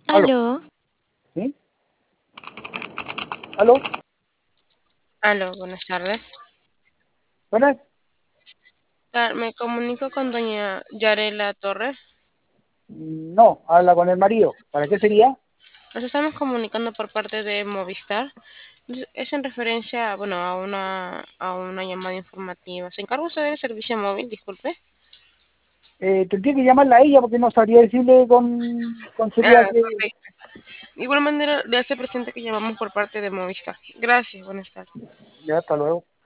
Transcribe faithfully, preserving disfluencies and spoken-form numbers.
Aló, Aló, ¿sí? ¿Aló? aló, buenas tardes. ¿Buenas? Ah, Me comunico con doña Yarela Torres. Mm, No, habla con el marido. ¿Para qué sería? Nos estamos comunicando por parte de Movistar. Es es en referencia, bueno, a una, a una llamada informativa. ¿Se encarga usted del servicio móvil? Disculpe. Eh, tendría que llamarla a ella porque no sabría decirle con, con Ah, seriedad que... perfecto. De igual manera, le hace presente que llamamos por parte de Movistar. Gracias, buenas tardes. Ya, hasta luego.